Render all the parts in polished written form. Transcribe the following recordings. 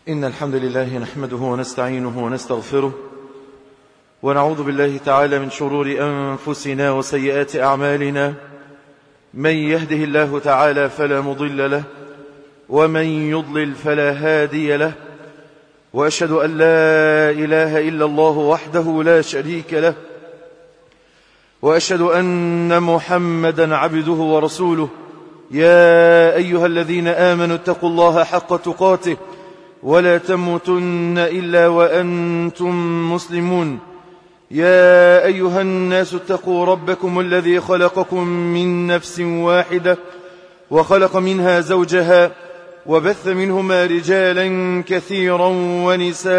إن الحمد لله نحمده ونستعينه ونستغفره ونعوذ بالله تعالى من شرور أنفسنا وسيئات أعمالنا. من يهده الله تعالى فلا مضل له ومن يضلل فلا هادي له، وأشهد أن لا إله إلا الله وحده لا شريك له، وأشهد أن محمدا عبده ورسوله. يا أيها الذين آمنوا اتقوا الله حق تقاته ولا تموتن إلا وأنتم مسلمون. يا أيها الناس اتقوا ربكم الذي خلقكم من نفس واحدة وخلق منها زوجها وبث منهما رجالا كثيرا ونساء،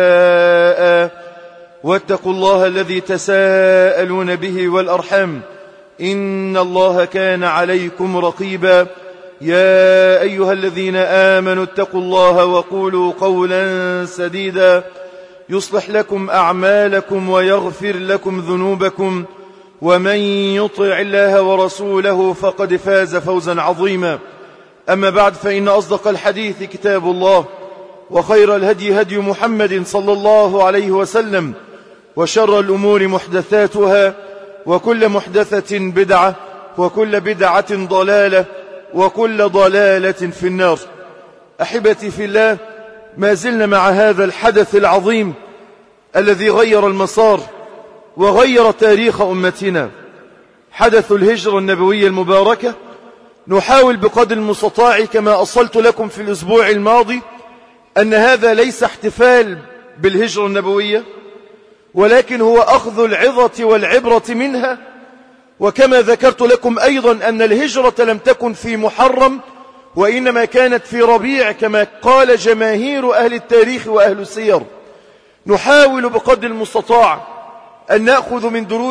واتقوا الله الذي تساءلون به والأرحام إن الله كان عليكم رقيبا. يا أيها الذين آمنوا اتقوا الله وقولوا قولا سديدا يصلح لكم أعمالكم ويغفر لكم ذنوبكم، ومن يطع الله ورسوله فقد فاز فوزا عظيما. أما بعد، فإن أصدق الحديث كتاب الله، وخير الهدي هدي محمد صلى الله عليه وسلم، وشر الأمور محدثاتها، وكل محدثة بدعة، وكل بدعة ضلالة، وكل ضلالة في النار. أحبتي في الله، ما زلنا مع هذا الحدث العظيم الذي غير المسار وغير تاريخ أمتنا، حدث الهجرة النبوية المباركة. نحاول بقدر المستطاع كما أصلت لكم في الأسبوع الماضي أن هذا ليس احتفال بالهجرة النبوية، ولكن هو أخذ العظة والعبرة منها. وكما ذكرت لكم أيضا أن الهجرة لم تكن في محرم، وإنما كانت في ربيع كما قال جماهير أهل التاريخ وأهل السير. نحاول بقدر المستطاع أن نأخذ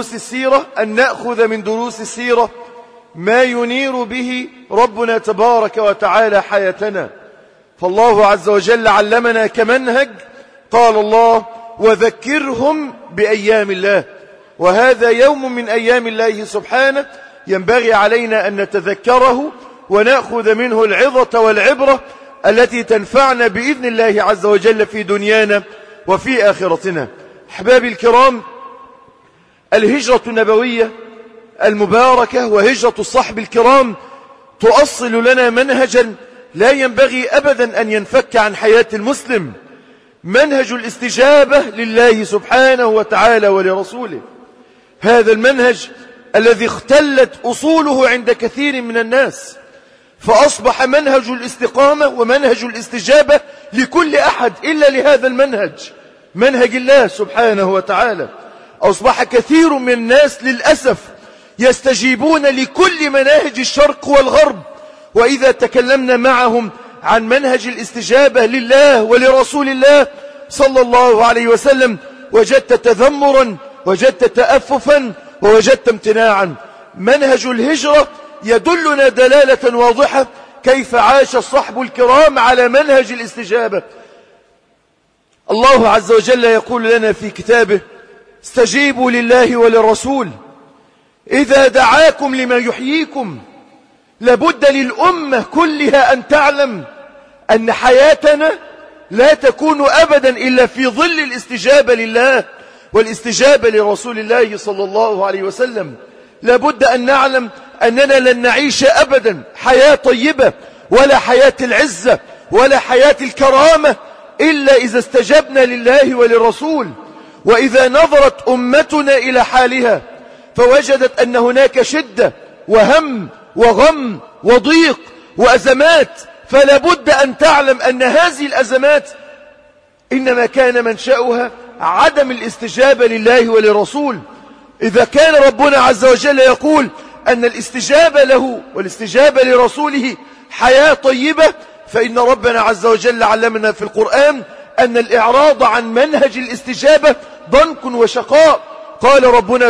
من دروس السيرة ما ينير به ربنا تبارك وتعالى حياتنا. فالله عز وجل علمنا كمنهج، قال الله: وذكرهم بأيام الله. وهذا يوم من أيام الله سبحانه ينبغي علينا أن نتذكره ونأخذ منه العظة والعبرة التي تنفعنا بإذن الله عز وجل في دنيانا وفي آخرتنا. أحبابي الكرام، الهجرة النبوية المباركة وهجرة الصحب الكرام تؤصل لنا منهجا لا ينبغي أبدا أن ينفك عن حياة المسلم، منهج الاستجابة لله سبحانه وتعالى ولرسوله. هذا المنهج الذي اختلت أصوله عند كثير من الناس، فأصبح منهج الاستقامة ومنهج الاستجابة لكل أحد إلا لهذا المنهج، منهج الله سبحانه وتعالى. أصبح كثير من الناس للأسف يستجيبون لكل مناهج الشرق والغرب، وإذا تكلمنا معهم عن منهج الاستجابة لله ولرسول الله صلى الله عليه وسلم وجدت تذمرا، وجدت تأففا، ووجدت امتناعا. منهج الهجرة يدلنا دلالة واضحة كيف عاش الصحب الكرام على منهج الاستجابة. الله عز وجل يقول لنا في كتابه: استجيبوا لله وللرسول إذا دعاكم لما يحييكم. لابد للأمة كلها أن تعلم أن حياتنا لا تكون أبدا إلا في ظل الاستجابة لله والاستجابة لرسول الله صلى الله عليه وسلم. لابد أن نعلم أننا لن نعيش أبدا حياة طيبة ولا حياة العزة ولا حياة الكرامة إلا إذا استجبنا لله وللرسول. وإذا نظرت أمتنا إلى حالها فوجدت أن هناك شدة وهم وغم وضيق وأزمات، فلا بد أن تعلم أن هذه الأزمات إنما كان منشأها عدم الاستجابة لله وللرسول. إذا كان ربنا عز وجل يقول أن الاستجابة له والاستجابة لرسوله حياة طيبة، فإن ربنا عز وجل علمنا في القرآن أن الإعراض عن منهج الاستجابة ضنك وشقاء. قال ربنا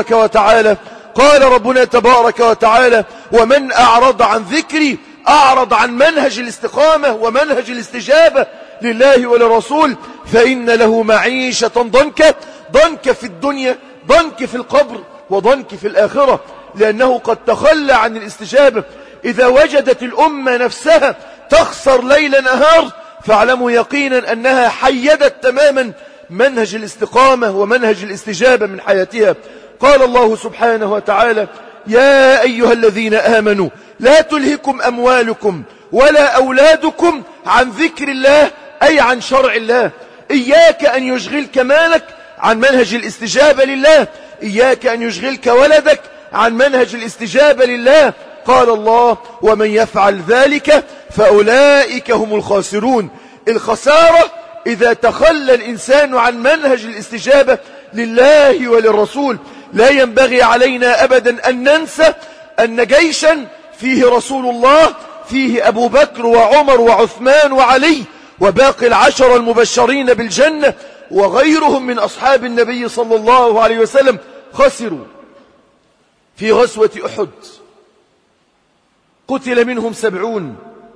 تبارك وتعالى: ومن أعرض عن ذكري أعرض عن منهج الاستقامة ومنهج الاستجابة لله ولرسول فإن له معيشة ضنك في الدنيا، ضنك في القبر، وضنك في الآخرة، لأنه قد تخلى عن الاستجابة. إذا وجدت الأمة نفسها تخسر ليل نهار فاعلموا يقينا أنها حيدت تماما منهج الاستقامة ومنهج الاستجابة من حياتها. قال الله سبحانه وتعالى: يا أيها الذين آمنوا لا تلهكم أموالكم ولا أولادكم عن ذكر الله، أي عن شرع الله. إياك أن يشغلك مالك عن منهج الاستجابة لله، إياك أن يشغلك ولدك عن منهج الاستجابة لله. قال الله: ومن يفعل ذلك فأولئك هم الخاسرون. الخسارة إذا تخلى الإنسان عن منهج الاستجابة لله وللرسول. لا ينبغي علينا أبدا أن ننسى أن جيشا فيه رسول الله، فيه أبو بكر وعمر وعثمان وعلي وباقي العشر المبشرين بالجنة وغيرهم من أصحاب النبي صلى الله عليه وسلم، خسروا في غزوة أحد، قتل منهم 70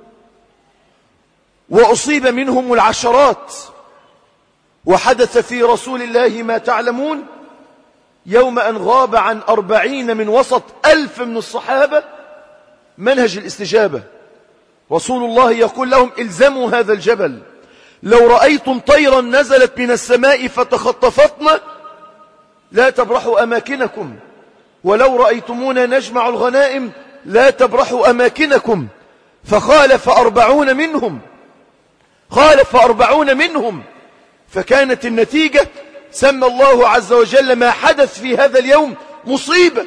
وأصيب منهم العشرات. وحدث في رسول الله ما تعلمون يوم أن غاب عن 40 من وسط 1000 من الصحابة منهج الاستجابة. رسول الله يقول لهم: الزموا هذا الجبل، لو رأيتم طيرا نزلت من السماء فتخطفتنا لا تبرحوا أماكنكم، ولو رأيتمونا نجمع الغنائم لا تبرحوا أماكنكم. فخالف 40 منهم، فكانت النتيجة سمى الله عز وجل ما حدث في هذا اليوم مصيبة.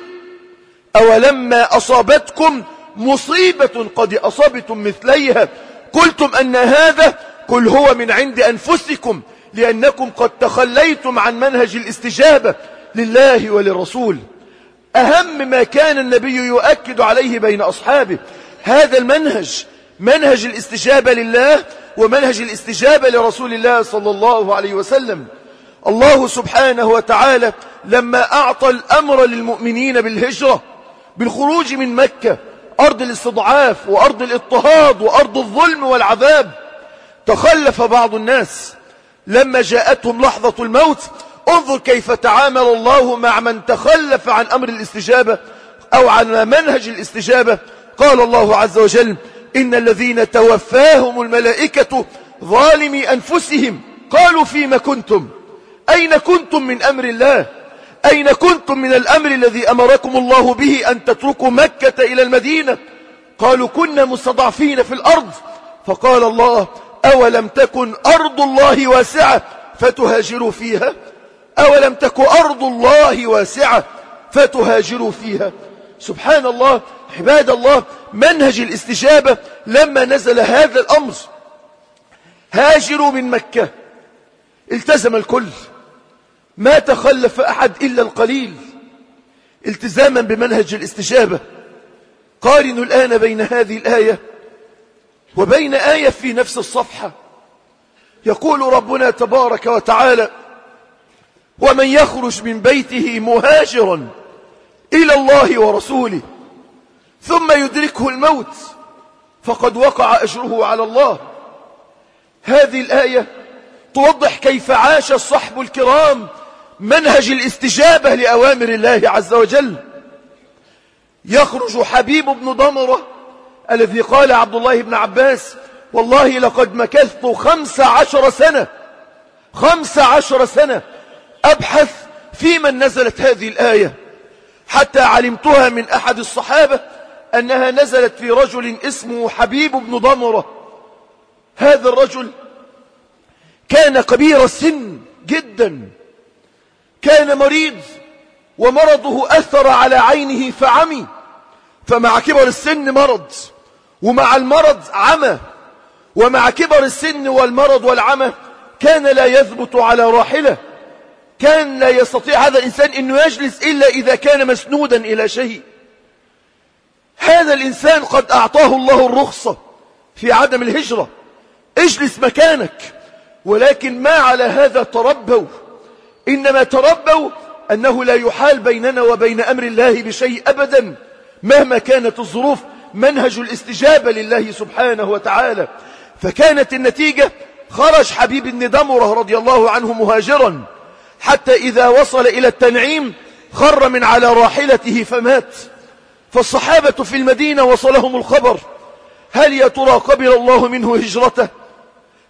أولما أصابتكم مصيبة قد أصابتم مثليها قلتم أن هذا قل هو من عند أنفسكم لأنكم قد تخليتم عن منهج الاستجابة لله وللرسول. أهم ما كان النبي يؤكد عليه بين أصحابه هذا المنهج، منهج الاستجابة لله ومنهج الاستجابة لرسول الله صلى الله عليه وسلم. الله سبحانه وتعالى لما أعطى الأمر للمؤمنين بالهجرة، بالخروج من مكة أرض الاستضعاف وأرض الاضطهاد وأرض الظلم والعذاب، تخلف بعض الناس لما جاءتهم لحظة الموت. انظر كيف تعامل الله مع من تخلف عن أمر الاستجابة أو عن منهج الاستجابة. قال الله عز وجل: إن الذين توفاهم الملائكة ظالمي أنفسهم قالوا فيما كنتم، أين كنتم من أمر الله؟ أين كنتم من الأمر الذي أمركم الله به أن تتركوا مكة إلى المدينة؟ قالوا كنا مستضعفين في الأرض. فقال الله: أولم تكن أرض الله واسعة فتهاجروا فيها؟ أولم تكن أرض الله واسعة فتهاجروا فيها؟ سبحان الله. عباد الله، منهج الاستجابة لما نزل هذا الأمر هاجروا من مكة، التزم الكل، ما تخلف أحد إلا القليل التزاما بمنهج الاستجابة. قارنوا الآن بين هذه الآية وبين آية في نفس الصفحة. يقول ربنا تبارك وتعالى: ومن يخرج من بيته مهاجرا إلى الله ورسوله ثم يدركه الموت فقد وقع أجره على الله. هذه الآية توضح كيف عاش الصحب الكرام منهج الاستجابة لأوامر الله عز وجل. يخرج حبيب بن ضمرة الذي قال عبد الله بن عباس: والله لقد مكثت 15 سنة أبحث في من نزلت هذه الآية، حتى علمتها من أحد الصحابة أنها نزلت في رجل اسمه حبيب بن ضمرة. هذا الرجل كان كبير السن جدا، كان مريض ومرضه أثر على عينه فعمي، فمع كبر السن مرض ومع المرض عمى، ومع كبر السن والمرض والعمى كان لا يثبت على راحلة، كان لا يستطيع هذا الإنسان أنه يجلس إلا إذا كان مسنودا إلى شيء. هذا الإنسان قد أعطاه الله الرخصة في عدم الهجرة، اجلس مكانك، ولكن ما على هذا تربوا، إنما تربوا أنه لا يحال بيننا وبين أمر الله بشيء أبدا مهما كانت الظروف، منهج الاستجابة لله سبحانه وتعالى. فكانت النتيجة خرج حبيب بن ضمرة رضي الله عنه مهاجرا، حتى إذا وصل إلى التنعيم خر من على راحلته فمات. فالصحابة في المدينة وصلهم الخبر: هل يا ترى قبل الله منه هجرته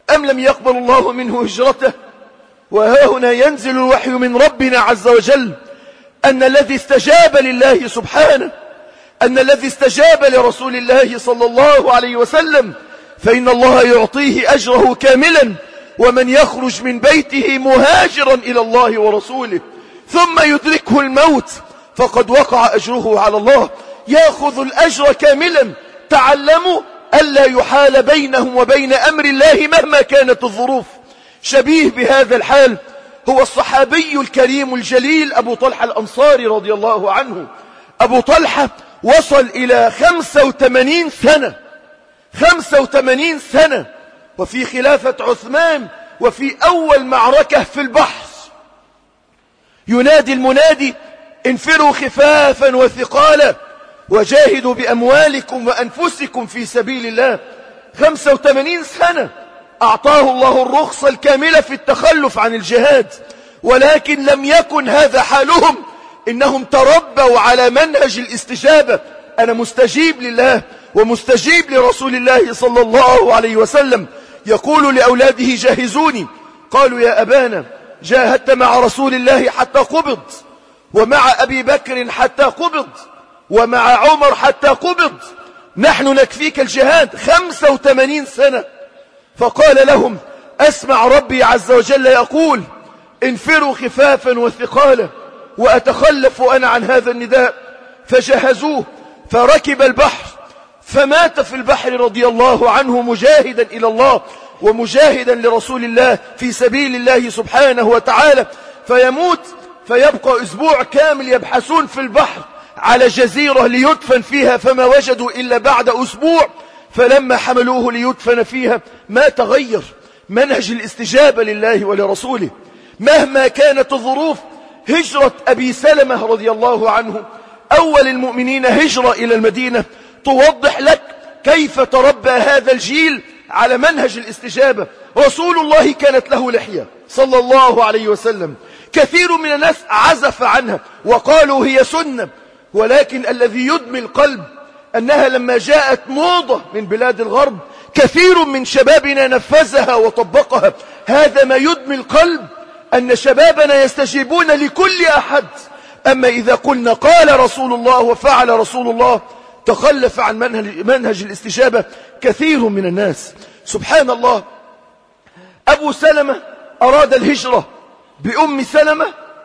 أم لم يقبل الله منه هجرته؟ وها هنا ينزل الوحي من ربنا عز وجل أن الذي استجاب لله سبحانه، أن الذي استجاب لرسول الله صلى الله عليه وسلم فإن الله يعطيه أجره كاملا، ومن يخرج من بيته مهاجرا إلى الله ورسوله ثم يدركه الموت فقد وقع أجره على الله، يأخذ الأجر كاملا. تعلموا ألا يحال بينهم وبين أمر الله مهما كانت الظروف. شبيه بهذا الحال هو الصحابي الكريم الجليل أبو طلحة الأنصاري رضي الله عنه. أبو طلحة وصل إلى 85 سنة، 85 سنة، وفي خلافة عثمان، وفي أول معركة في البحر ينادي المنادي: انفروا خفافا وثقالا وجاهدوا بأموالكم وأنفسكم في سبيل الله. 85 سنة أعطاه الله الرخصة الكاملة في التخلف عن الجهاد، ولكن لم يكن هذا حالهم. إنهم تربوا على منهج الاستجابة. أنا مستجيب لله ومستجيب لرسول الله صلى الله عليه وسلم. يقول لأولاده: جهزوني. قالوا: يا أبانا جاهدت مع رسول الله حتى قبض، ومع أبي بكر حتى قبض، ومع عمر حتى قبض، نحن نكفيك الجهاد. 85 سنة. فقال لهم: أسمع ربي عز وجل يقول: انفروا خفافا وثقالا، وأتخلف أنا عن هذا النداء. فجهزوه فركب البحر فمات في البحر رضي الله عنه مجاهدا إلى الله ومجاهدا لرسول الله في سبيل الله سبحانه وتعالى. فيموت، فيبقى أسبوع كامل يبحثون في البحر على جزيرة ليدفن فيها، فما وجدوا إلا بعد أسبوع. فلما حملوه ليدفن فيها ما تغير منهج الاستجابة لله ولرسوله مهما كانت الظروف. هجرة أبي سلمة رضي الله عنه أول المؤمنين هجرة إلى المدينة توضح لك كيف تربى هذا الجيل على منهج الاستجابة. رسول الله كانت له لحية صلى الله عليه وسلم، كثير من الناس عزف عنها وقالوا هي سنة، ولكن الذي يدمي القلب أنها لما جاءت موضة من بلاد الغرب كثير من شبابنا نفذها وطبقها. هذا ما يدمي القلب، أن شبابنا يستجيبون لكل أحد. أما إذا قلنا قال رسول الله وفعل رسول الله تخلف عن منهج الاستجابة كثير من الناس. سبحان الله، أبو سلمة أراد الهجرة بأم سلمة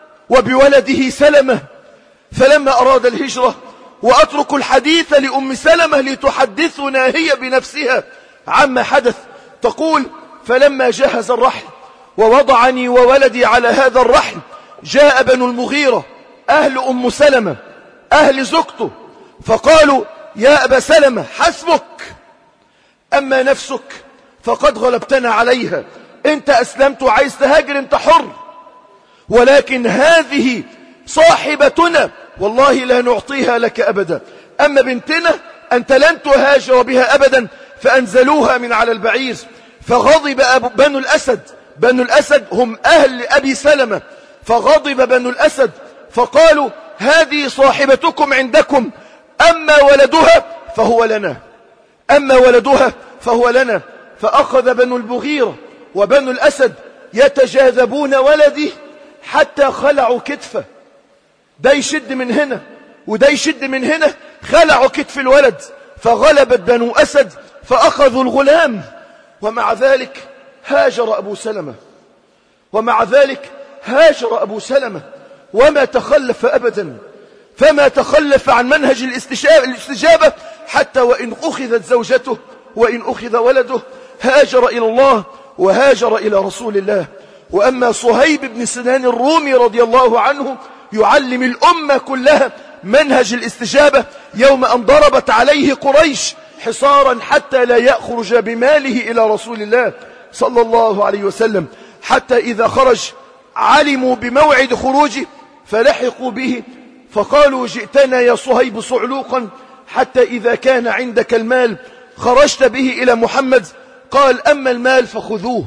وبولده سلمة. فلما أراد الهجرة، وأترك الحديث لأم سلمة لتحدثنا هي بنفسها عما حدث، تقول: فلما جهز الرحل ووضعني وولدي على هذا الرحل، جاء بنو المغيرة أهل أم سلمة أهل زوجته فقالوا: يا أبا سلمة حسبك، أما نفسك فقد غلبتنا عليها، أنت أسلمت وعايز تهاجر أنت حر، ولكن هذه صاحبتنا والله لا نعطيها لك أبدا، أما بنتنا أنت لن تهاجر بها أبدا. فأنزلوها من على البعير، فغضب بنو الأسد. بنو الأسد هم أهل أبي سلمة، فغضب بنو الأسد فقالوا: هذه صاحبتكم عندكم، أما ولدها فهو لنا، أما ولدها فهو لنا. فأخذ بنو المغيرة وبنو الأسد يتجاذبون ولدي حتى خلعوا كتفه، ده يشد من هنا وده يشد من هنا، خلعوا كتف الولد. فغلبت بنو أسد فأخذوا الغلام. ومع ذلك هاجر أبو سلمة، ومع ذلك هاجر أبو سلمة وما تخلف أبدا، فما تخلف عن منهج الاستجابة حتى وإن أخذت زوجته وإن أخذ ولده هاجر إلى الله وهاجر إلى رسول الله. وأما صهيب بن سنان الرومي رضي الله عنه يعلم الأمة كلها منهج الاستجابة يوم أن ضربت عليه قريش حصارا حتى لا يخرج بماله إلى رسول الله صلى الله عليه وسلم، حتى إذا خرج علموا بموعد خروجه فلحقوا به فقالوا: جئتنا يا صهيب صعلوقا، حتى إذا كان عندك المال خرجت به إلى محمد. قال: أما المال فخذوه،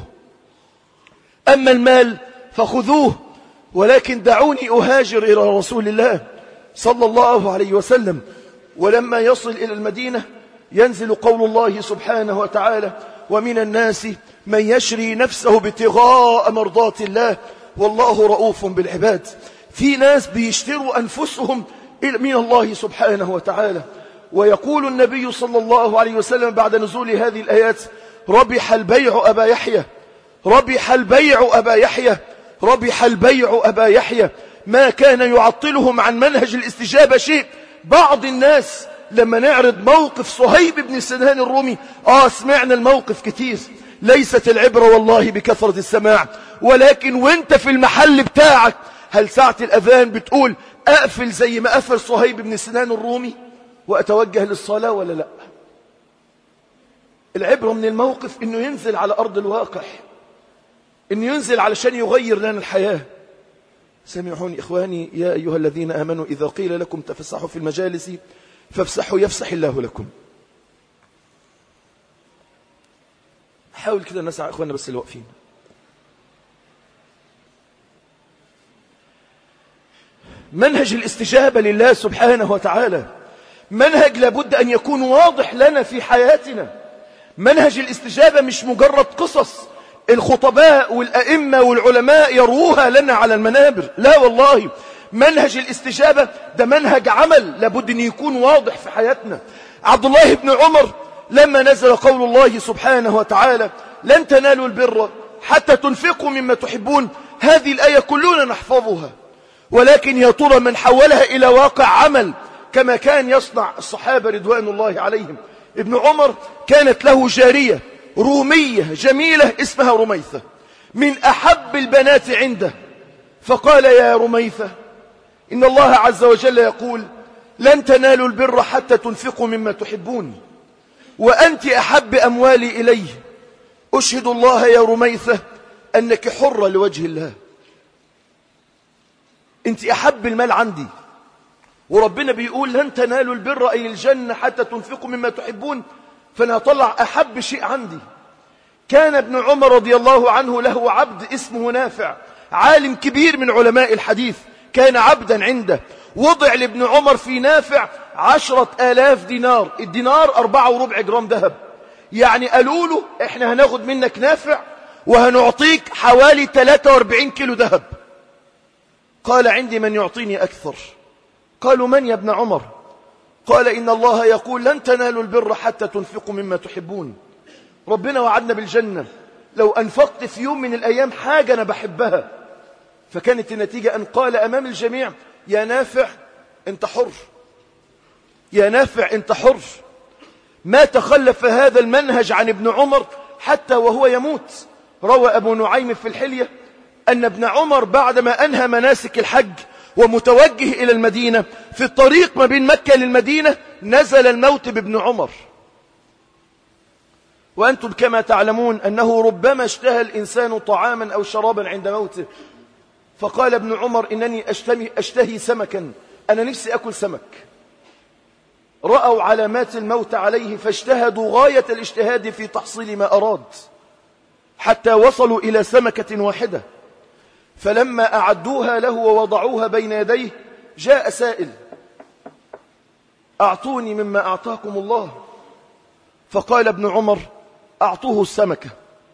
أما المال فخذوه، ولكن دعوني أهاجر إلى رسول الله صلى الله عليه وسلم. ولما يصل إلى المدينة ينزل قول الله سبحانه وتعالى: ومن الناس من يشري نفسه ابتغاء مرضات الله والله رؤوف بالعباد. في ناس بيشتروا أنفسهم من الله سبحانه وتعالى. ويقول النبي صلى الله عليه وسلم بعد نزول هذه الآيات: ربح البيع أبا يحيى، ربح البيع أبا يحيى، ربح البيع أبا يحيى. ما كان يعطلهم عن منهج الاستجابة شيء. بعض الناس لما نعرض موقف صهيب بن سنان الرومي، سمعنا الموقف كتير، ليست العبرة والله بكثرة السماع، ولكن وانت في المحل بتاعك هل ساعة الأذان بتقول أقفل زي ما قفل صهيب بن سنان الرومي وأتوجه للصلاة ولا لا؟ العبرة من الموقف إنه ينزل على أرض الواقع، إنه ينزل علشان يغير لنا الحياة. سمعوني إخواني يا أيها الذين آمنوا إذا قيل لكم تفسحوا في المجالس فافسحوا يفسح الله لكم. حاول كده نسعى إخواننا بس اللي واقفين. منهج الاستجابة لله سبحانه وتعالى منهج لابد أن يكون واضح لنا في حياتنا. منهج الاستجابة مش مجرد قصص الخطباء والأئمة والعلماء يروها لنا على المنابر، لا والله. منهج الاستجابة ده منهج عمل لابد أن يكون واضح في حياتنا. عبد الله بن عمر لما نزل قول الله سبحانه وتعالى: لن تنالوا البر حتى تنفقوا مما تحبون، هذه الآية كلنا نحفظها، ولكن يا ترى من حولها إلى واقع عمل كما كان يصنع الصحابة رضوان الله عليهم. ابن عمر كانت له جارية رومية جميلة اسمها رميثة، من أحب البنات عنده، فقال: يا رميثة، إن الله عز وجل يقول: لن تنالوا البر حتى تنفقوا مما تحبون، وأنت أحب أموالي إليه، أشهد الله يا رميثة أنك حرة لوجه الله. أنت أحب المال عندي، وربنا بيقول لن تنالوا البر أي الجنة حتى تنفقوا مما تحبون، فأنا أطلع أحب شيء عندي. كان ابن عمر رضي الله عنه له عبد اسمه نافع، عالم كبير من علماء الحديث، كان عبدا عنده. وضع لابن عمر في نافع 10,000 دينار، الدينار 4.25 جرام ذهب. يعني قالوا له: احنا هناخد منك نافع وهنعطيك حوالي 43 كيلو ذهب. قال: عندي من يعطيني أكثر. قالوا: من يا ابن عمر؟ قال: إن الله يقول لن تنالوا البر حتى تنفقوا مما تحبون. ربنا وعدنا بالجنة لو أنفقت في يوم من الأيام حاجة أنا بحبها. فكانت النتيجة أن قال أمام الجميع: يا نافع أنت حر، يا نافع أنت حر. ما تخلف هذا المنهج عن ابن عمر حتى وهو يموت. روى أبو نعيم في الحلية أن ابن عمر بعدما أنهى مناسك الحج ومتوجه إلى المدينة، في الطريق ما بين مكة للمدينة نزل الموت بابن عمر. وأنتم كما تعلمون أنه ربما اشتهى الإنسان طعاما أو شرابا عند موته، فقال ابن عمر: إنني أشتهي سمكا، أنا نفسي أكل سمك. رأوا علامات الموت عليه فاجتهدوا غاية الاجتهاد في تحصيل ما أراد، حتى وصلوا إلى سمكة واحدة. فلما أعدوها له ووضعوها بين يديه جاء سائل: أعطوني مما أعطاكم الله. فقال ابن عمر: أعطوه السمكة.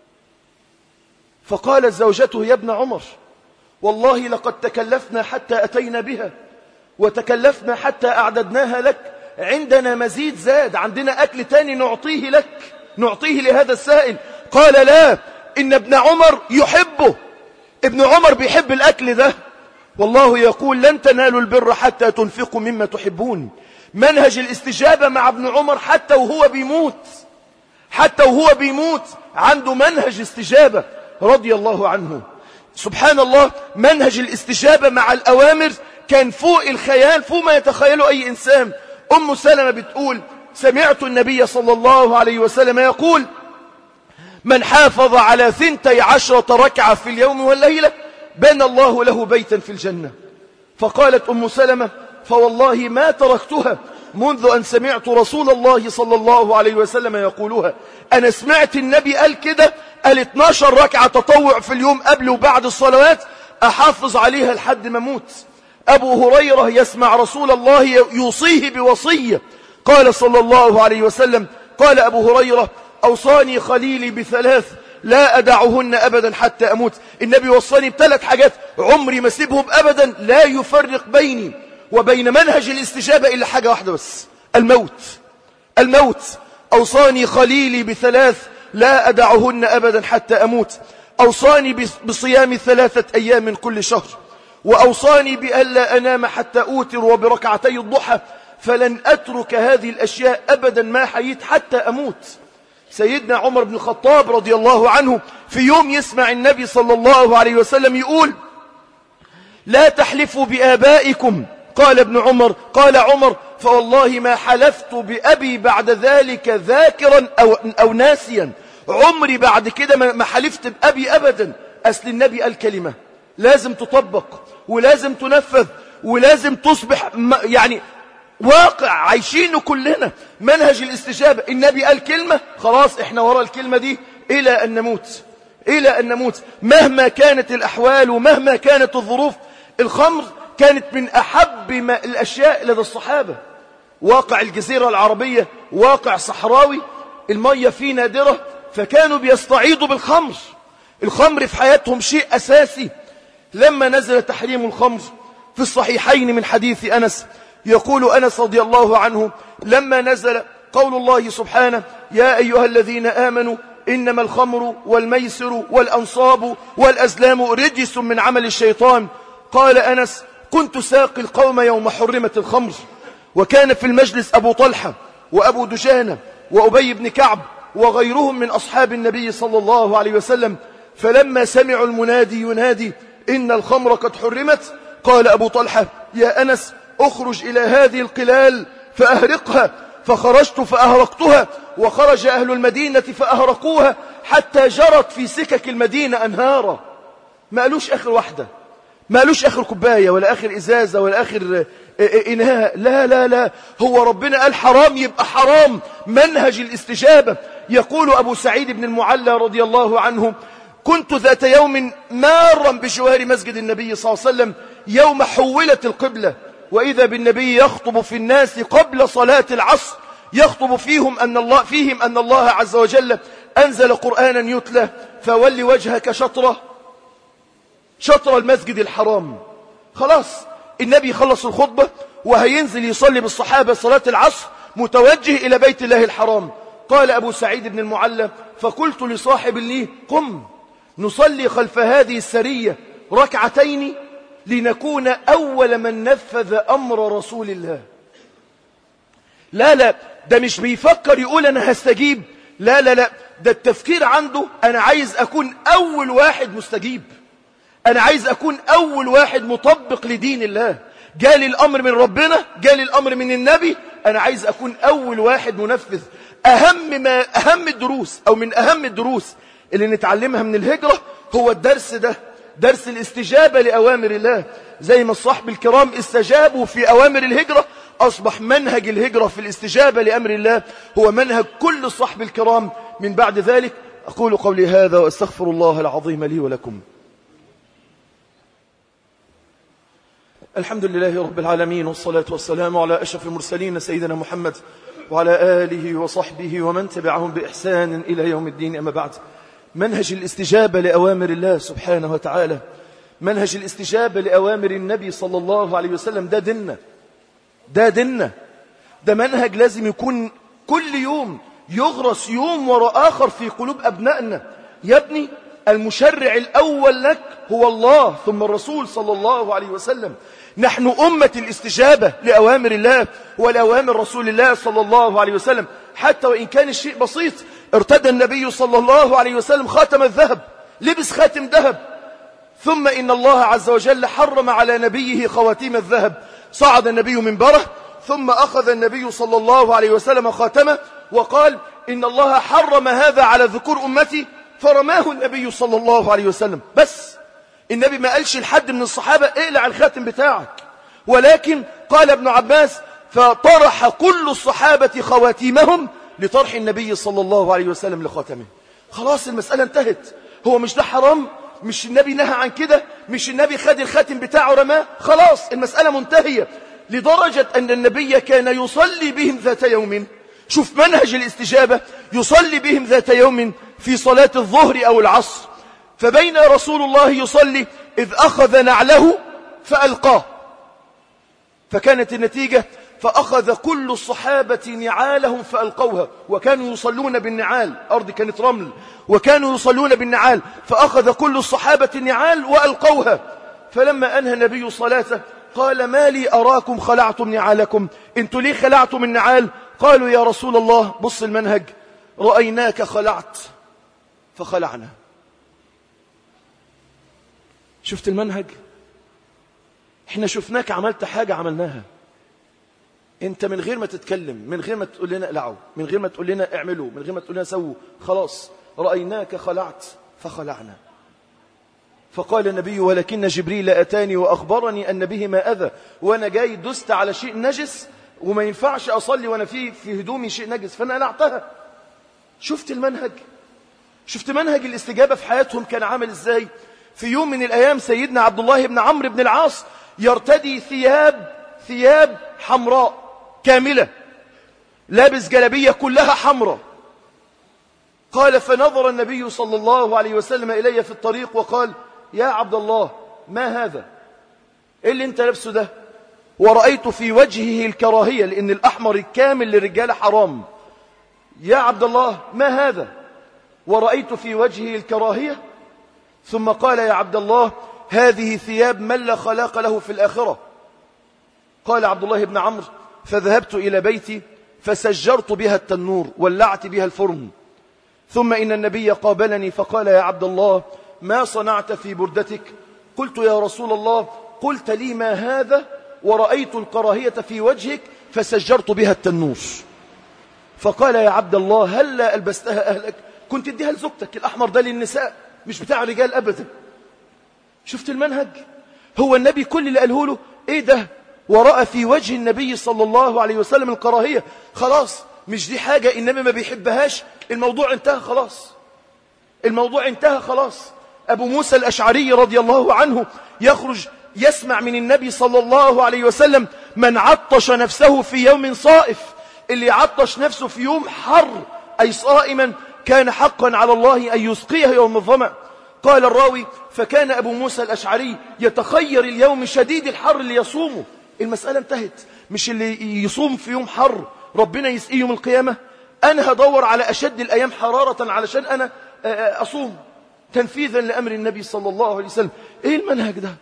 فقالت زوجته: يا ابن عمر، والله لقد تكلفنا حتى أتينا بها، وتكلفنا حتى أعددناها لك، عندنا مزيد زاد، عندنا أكل تاني نعطيه لك، نعطيه لهذا السائل. قال: لا، إن ابن عمر يحبه، ابن عمر بيحب الأكل ده. والله يقول لن تنالوا البر حتى تنفقوا مما تحبون. منهج الاستجابة مع ابن عمر حتى وهو بيموت، حتى وهو بيموت عنده منهج استجابة رضي الله عنه. سبحان الله، منهج الاستجابة مع الأوامر كان فوق الخيال، فوق ما يتخيله أي إنسان. أم سلمة بتقول: سمعت النبي صلى الله عليه وسلم يقول: من حافظ على 12 ركعة في اليوم والليلة بنى الله له بيتا في الجنة. فقالت أم سلمة: فوالله ما تركتها منذ أن سمعت رسول الله صلى الله عليه وسلم يقولها. أنا سمعت النبي قال كده، قال 12 ركعة تطوع في اليوم قبل وبعد الصلوات، أحافظ عليها لحد ما أموت. أبو هريرة يسمع رسول الله يوصيه بوصية، قال صلى الله عليه وسلم، قال أبو هريرة: أوصاني خليلي بثلاث لا أدعهن أبدا حتى أموت. النبي وصاني بثلاث حاجات عمري ما سيبهم أبدا، لا يفرق بيني وبين منهج الاستجابة إلا حاجة واحدة بس، الموت. أوصاني خليلي بثلاث لا أدعهن أبدا حتى أموت. أوصاني بصيام 3 أيام من كل شهر، وأوصاني بألا أنام حتى أوتر وبركعتي الضحى، فلن أترك هذه الأشياء أبدا ما حييت حتى أموت. سيدنا عمر بن الخطاب رضي الله عنه في يوم يسمع النبي صلى الله عليه وسلم يقول: لا تحلفوا بآبائكم. قال عمر: فوالله ما حلفت بأبي بعد ذلك ذاكرا أو ناسيا. عمري بعد كده ما حلفت بأبي أبدا. أصل النبي قال كلمة لازم تطبق ولازم تنفذ ولازم تصبح يعني واقع عايشينه كلنا، منهج الاستجابة. النبي قال كلمة، خلاص احنا وراء الكلمة دي إلى أن نموت مهما كانت الأحوال ومهما كانت الظروف. الخمر كانت من أحب الأشياء لدى الصحابة. واقع الجزيرة العربية واقع صحراوي، المية فيه نادرة، فكانوا بيستعيضوا بالخمر. الخمر في حياتهم شيء أساسي. لما نزل تحريم الخمر في الصحيحين من حديث أنس، يقول أنس رضي الله عنه: لما نزل قول الله سبحانه: يا أيها الذين آمنوا إنما الخمر والميسر والأنصاب والأزلام رجس من عمل الشيطان. قال أنس: كنت ساقي القوم يوم حرمت الخمر، وكان في المجلس أبو طلحة وأبو دجانة وأبي بن كعب وغيرهم من أصحاب النبي صلى الله عليه وسلم، فلما سمعوا المنادي ينادي: إن الخمر قد حرمت، قال أبو طلحة: يا أنس أخرج إلى هذه القلال فأهرقها. فخرجت فأهرقتها، وخرج أهل المدينة فأهرقوها، حتى جرت في سكك المدينة أنهارا. ما قالوش آخر واحدة، ما قالوش آخر كوباية ولا آخر إزازة ولا آخر إنهاء، لا لا لا، هو ربنا قال حرام يبقى حرام. منهج الاستجابة. يقول أبو سعيد بن المعلى رضي الله عنه: كنت ذات يوم مارا بجوار مسجد النبي صلى الله عليه وسلم يوم حولت القبلة، وإذا بالنبي يخطب في الناس قبل صلاة العصر، يخطب فيهم أن الله عز وجل أنزل قرآنا يتلى، فول وجهك شطر المسجد الحرام. خلاص النبي خلص الخطبة وهينزل يصلي بالصحابة صلاة العصر متوجه إلى بيت الله الحرام. قال أبو سعيد بن المعلى: فقلت لصاحب لي: قم نصلي خلف هذه السرية ركعتين لنكون أول من نفذ أمر رسول الله. لا ده مش بيفكر يقول أنا هستجيب، لا ده التفكير عنده أنا عايز أكون أول واحد مستجيب، أنا عايز أكون أول واحد مطبق لدين الله. جالي الأمر من ربنا، جالي الأمر من النبي، أنا عايز أكون أول واحد منفذ. أهم الدروس أو من أهم الدروس اللي نتعلمها من الهجرة هو الدرس ده، درس الاستجابة لأوامر الله. زي ما الصحب الكرام استجابوا في أوامر الهجرة، أصبح منهج الهجرة في الاستجابة لأمر الله هو منهج كل الصحب الكرام من بعد ذلك. أقول قولي هذا وأستغفر الله العظيم لي ولكم. الحمد لله رب العالمين، والصلاة والسلام على أشرف المرسلين سيدنا محمد وعلى آله وصحبه ومن تبعهم بإحسان إلى يوم الدين. أما بعد، منهج الاستجابة لأوامر الله سبحانه وتعالى، منهج الاستجابة لأوامر النبي صلى الله عليه وسلم، ده ديننا، ده منهج لازم يكون كل يوم يغرس يوم وراء آخر في قلوب أبنائنا. يا ابني، المشرع الأول لك هو الله ثم الرسول صلى الله عليه وسلم. نحن أمة الاستجابة لأوامر الله ولأوامر رسول الله صلى الله عليه وسلم. حتى وإن كان الشيء بسيط، ارتدى النبي صلى الله عليه وسلم خاتم الذهب، لبس خاتم ذهب، ثم إن الله عز وجل حرم على نبيه خواتيم الذهب. صعد النبي منبره، ثم أخذ النبي صلى الله عليه وسلم خاتمه وقال: إن الله حرم هذا على ذكور أمتي، فرماه النبي صلى الله عليه وسلم. بس النبي ما قالش لحد من الصحابة اقلع الخاتم بتاعك، ولكن قال ابن عباس: فطرح كل الصحابة خواتيمهم لطرح النبي صلى الله عليه وسلم لخاتمه. خلاص المسألة انتهت. هو مش ده حرام؟ مش النبي نهى عن كده؟ مش النبي خد الخاتم بتاعه رماه؟ خلاص المسألة منتهية. لدرجة أن النبي كان يصلي بهم ذات يوم. شوف منهج الاستجابة، يصلي بهم ذات يوم في صلاة الظهر أو العصر، فبين رسول الله يصلي إذ أخذ نعله فألقاه، فكانت النتيجة فأخذ كل الصحابة نعالهم فألقوها، وكانوا يصلون بالنعال، أرض كانت رمل وكانوا يصلون بالنعال، فأخذ كل الصحابة النعال وألقوها. فلما أنهى النبي صلاته قال: ما لي أراكم خلعتم نعالكم؟ انتوا ليه خلعتم النعال؟ قالوا: يا رسول الله، بص المنهج، رأيناك خلعت فخلعنا. شفت المنهج؟ احنا شفناك عملت حاجة عملناها، انت من غير ما تتكلم، من غير ما تقول لنا اقلعوا، من غير ما تقول لنا اعملوا، من غير ما تقول لنا سووا، خلاص رأيناك خلعت فخلعنا. فقال النبي: ولكن جبريل أتاني وأخبرني أن به ما أذى، وأنا جاي دست على شيء نجس وما ينفعش أصلي وأنا في هدومي شيء نجس، فأنا قلعتها. شفت المنهج؟ شفت منهج الاستجابة في حياتهم كان عامل إزاي؟ في يوم من الأيام سيدنا عبد الله بن عمرو بن العاص يرتدي ثياب حمراء كاملة، لابس جلبية كلها حمراء. قال: فنظر النبي صلى الله عليه وسلم إلي في الطريق وقال: يا عبد الله، ما هذا؟ إيه اللي انت لابسه ده؟ ورأيت في وجهه الكراهية، لأن الأحمر الكامل للرجال حرام. يا عبد الله، ما هذا؟ ورأيت في وجهه الكراهية. ثم قال: يا عبد الله، هذه ثياب من لا خلاق له في الآخرة. قال عبد الله بن عمرو: فذهبت إلى بيتي فسجرت بها التنور، ولعت بها الفرن. ثم إن النبي قابلني فقال: يا عبد الله، ما صنعت في بردتك؟ قلت: يا رسول الله، قلت لي ما هذا ورأيت الكراهية في وجهك فسجرت بها التنور. فقال: يا عبد الله، هلا ألبستها أهلك؟ كنت اديها لزوجتك، الأحمر ده للنساء مش بتاع الرجال أبدا. شفت المنهج؟ هو النبي كل اللي قاله له إيه ده؟ ورأى في وجه النبي صلى الله عليه وسلم الكراهية، خلاص مش دي حاجة النبي ما بيحبهاش، الموضوع انتهى خلاص، الموضوع انتهى خلاص. أبو موسى الأشعري رضي الله عنه يخرج يسمع من النبي صلى الله عليه وسلم: من عطش نفسه في يوم صائف، اللي عطش نفسه في يوم حر أي صائما كان حقا على الله أن يسقيه يوم الظمأ. قال الراوي: فكان أبو موسى الأشعري يتخير اليوم شديد الحر اللي يصومه. المسألة انتهت، مش اللي يصوم في يوم حر ربنا يسقيه يوم القيامة، أنا هدور على أشد الأيام حرارة علشان أنا أصوم تنفيذا لأمر النبي صلى الله عليه وسلم. إيه المنهج ده؟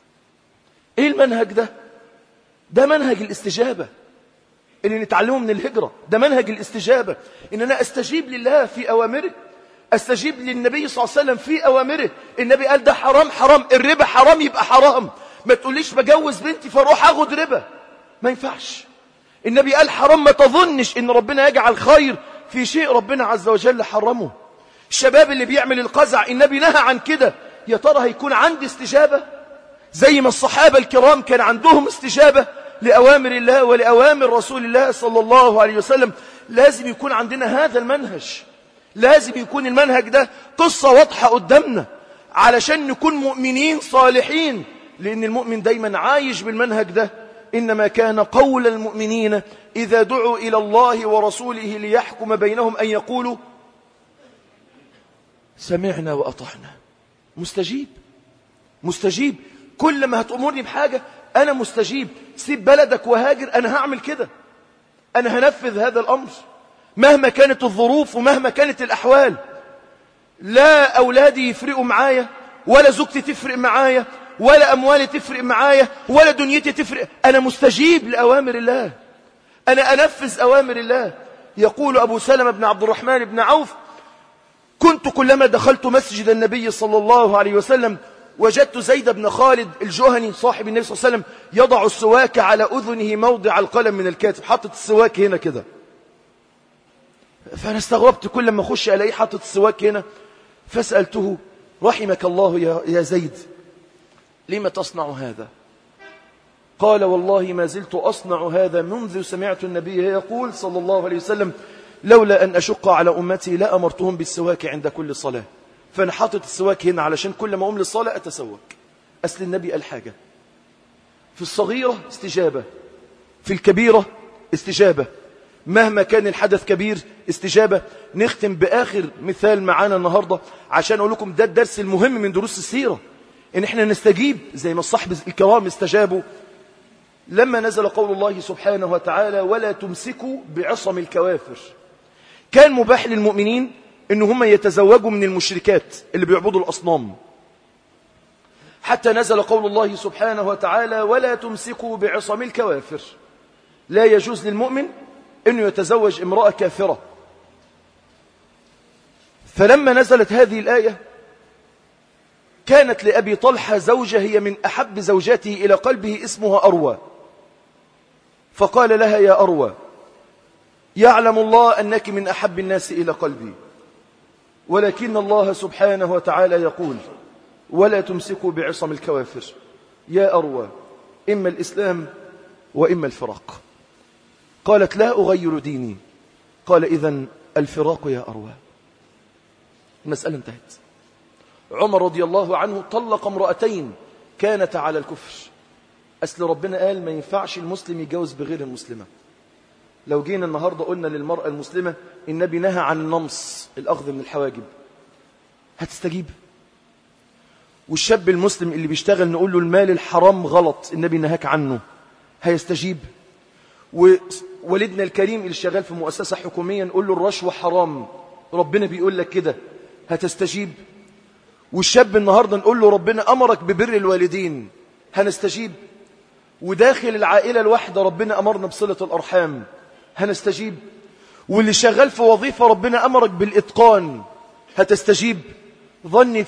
إيه المنهج ده؟ ده منهج الاستجابة اللي نتعلمه من الهجرة، ده منهج الاستجابة، إن أنا أستجيب لله في أوامره، أستجيب للنبي صلى الله عليه وسلم في أوامره. النبي قال ده حرام، حرام، الربا حرام يبقى حرام. ما تقوليش بجوز بنتي فاروح أخذ ربا، ما ينفعش. النبي قال حرام، ما تظنش إن ربنا يجعل خير في شيء ربنا عز وجل حرمه. الشباب اللي بيعمل القزع النبي نهى عن كده، يا ترى هيكون عندي استجابة زي ما الصحابة الكرام كان عندهم استجابة لأوامر الله ولأوامر رسول الله صلى الله عليه وسلم؟ لازم يكون عندنا هذا المنهج، لازم يكون المنهج ده قصة واضحة قدامنا علشان نكون مؤمنين صالحين، لأن المؤمن دايما عايش بالمنهج ده. إنما كان قول المؤمنين إذا دعوا إلى الله ورسوله ليحكم بينهم أن يقولوا سمعنا وأطعنا. مستجيب، مستجيب. كل ما هتأمرني بحاجة أنا مستجيب. سيب بلدك وهاجر، أنا هعمل كده، أنا هنفذ هذا الأمر مهما كانت الظروف ومهما كانت الأحوال. لا أولادي يفرقوا معايا، ولا زوجتي تفرق معايا، ولا أموالي تفرق معايا، ولا دنيتي تفرق، أنا مستجيب لأوامر الله، أنا أنفذ أوامر الله. يقول أبو سلمة بن عبد الرحمن بن عوف: كنت كلما دخلت مسجد النبي صلى الله عليه وسلم وجدت زيد بن خالد الجهني صاحب النبي صلى الله عليه وسلم يضع السواك على أذنه موضع القلم من الكاتب، حطت السواك هنا كده. فأنا استغربت كل ما أخش ألاقيه حطت السواك هنا، فسألته: رحمك الله يا زيد، لما تصنع هذا؟ قال: والله ما زلت أصنع هذا منذ سمعت النبي يقول صلى الله عليه وسلم: لولا أن أشق على أمتي لا أمرتهم بالسواك عند كل صلاة. فأنا حاطط السواك هنا علشان كل ما أقوم للصلاة أتسوك. أصل النبي قال حاجة، في الصغيرة استجابة، في الكبيرة استجابة. مهما كان الحدث كبير استجابة. نختم بآخر مثال معانا النهاردة عشان أقول لكم ده الدرس المهم من دروس السيرة، إن إحنا نستجيب زي ما الصحب الكرام استجابوا لما نزل قول الله سبحانه وتعالى ولا تمسكوا بعصم الكوافر. كان مباح للمؤمنين إن هم يتزوجوا من المشركات اللي بيعبدوا الأصنام، حتى نزل قول الله سبحانه وتعالى ولا تمسكوا بعصم الكوافر. لا يجوز للمؤمن أنه يتزوج امرأة كافرة. فلما نزلت هذه الآية كانت لأبي طلحة زوجة هي من أحب زوجاته إلى قلبه اسمها أروى، فقال لها يا أروى يعلم الله أنك من أحب الناس إلى قلبي، ولكن الله سبحانه وتعالى يقول ولا تمسكوا بعصم الكوافر. يا أروى إما الإسلام وإما الفراق. قالت لا أغير ديني. قال إذن الفراق يا أروى. المسألة انتهت. عمر رضي الله عنه طلق امرأتين كانت على الكفر. أصل ربنا قال ما ينفعش المسلم يتجوز بغير المسلمة. لو جينا النهاردة قلنا للمرأة المسلمة النبي نهى عن النمص الأخذ من الحواجب، هتستجيب؟ والشاب المسلم اللي بيشتغل نقول له المال الحرام غلط النبي نهاك عنه، هيستجيب؟ ووالدنا الكريم اللي شغال في مؤسسة حكومية نقول له الرشوة حرام ربنا بيقول لك كده، هتستجيب؟ والشاب النهاردة نقول له ربنا أمرك ببر الوالدين، هنستجيب؟ وداخل العائلة الواحدة ربنا أمرنا بصلة الأرحام، هنستجيب؟ واللي شغال في وظيفة ربنا أمرك بالإتقان، هتستجيب؟ ظني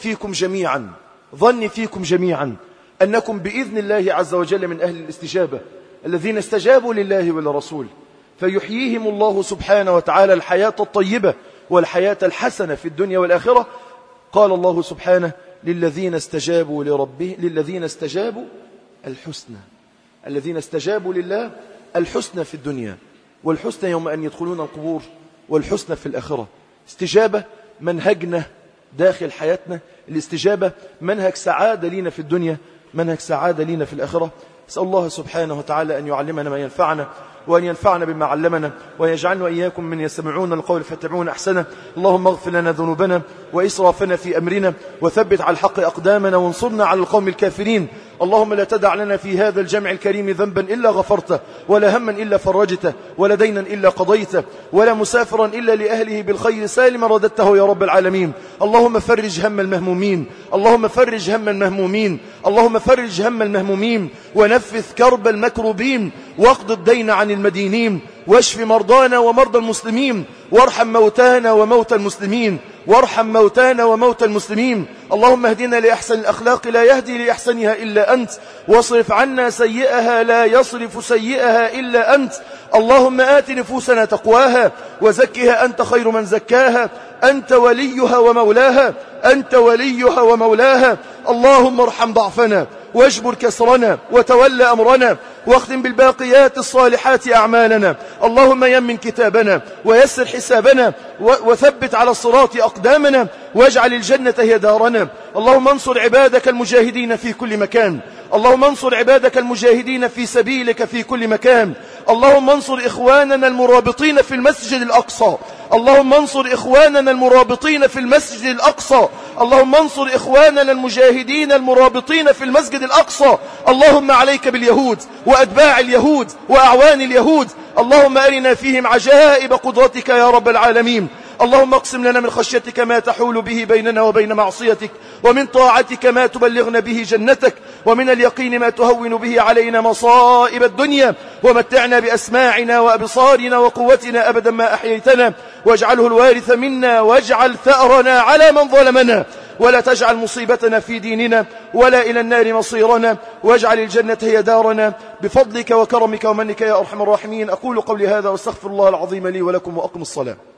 فيكم جميعا أنكم بإذن الله عز وجل من أهل الاستجابة الذين استجابوا لله ولرسوله، فيحييهم الله سبحانه وتعالى الحياة الطيبة والحياة الحسنة في الدنيا والآخرة. قال الله سبحانه للذين استجابوا لربهم للذين استجابوا الحسنى، الذين استجابوا لله الحسنى في الدنيا والحسنى يوم أن يدخلون القبور والحسنى في الآخرة. استجابة منهجنا داخل حياتنا، الاستجابة منهج سعادة لنا في الدنيا، منهج سعادة لنا في الآخرة. أسأل الله سبحانه وتعالى أن يعلمنا ما ينفعنا وأن ينفعنا بما علمنا وأن يجعلنا وإياكم من يستمعون القول فيتبعون أحسنه. اللهم اغفر لنا ذنوبنا وإسرافنا في أمرنا وثبت على الحق أقدامنا وانصرنا على القوم الكافرين. اللهم لا تدع لنا في هذا الجمع الكريم ذنبا إلا غفرته، ولا هما إلا فرجته، ولا دينا إلا قضيته، ولا مسافرا إلا لأهله بالخير سالما رددته يا رب العالمين. اللهم فرج هم المهمومين، اللهم فرج هم المهمومين، اللهم فرج هم المهمومين ونفث كرب المكروبين واقض الدين عن المدينين واشف مرضانا ومرضى المسلمين وارحم موتانا وموتى المسلمين وارحم موتانا وموتى المسلمين. اللهم اهدنا لأحسن الأخلاق لا يهدي لأحسنها إلا أنت، واصرف عنا سيئها لا يصرف سيئها إلا أنت. اللهم آت نفوسنا تقواها وزكها أنت خير من زكاها، أنت وليها ومولاها، أنت وليها ومولاها. اللهم ارحم ضعفنا واجبر كسرنا وتولى أمرنا واختم بالباقيات الصالحات أعمالنا. اللهم يمن كتابنا ويسر حسابنا وثبت على الصراط أقدامنا واجعل الجنة هي دارنا. اللهم انصر عبادك المجاهدين في كل مكان، اللهم انصر عبادك المجاهدين في سبيلك في كل مكان. اللهم انصر إخواننا المرابطين في المسجد الأقصى، اللهم انصر إخواننا المرابطين في المسجد الأقصى، اللهم انصر إخواننا المجاهدين المرابطين في المسجد الأقصى. اللهم عليك باليهود وأتباع اليهود وأعوان اليهود، اللهم أرنا فيهم عجائب قدرتك يا رب العالمين. اللهم اقسم لنا من خشيتك ما تحول به بيننا وبين معصيتك، ومن طاعتك ما تبلغنا به جنتك، ومن اليقين ما تهون به علينا مصائب الدنيا، ومتعنا بأسماعنا وأبصارنا وقوتنا أبدا ما أحييتنا، واجعله الوارث منا، واجعل ثأرنا على من ظلمنا، ولا تجعل مصيبتنا في ديننا ولا إلى النار مصيرنا، واجعل الجنة هي دارنا بفضلك وكرمك ومنك يا أرحم الراحمين. أقول قولي هذا واستغفر الله العظيم لي ولكم وأقم الصلاة.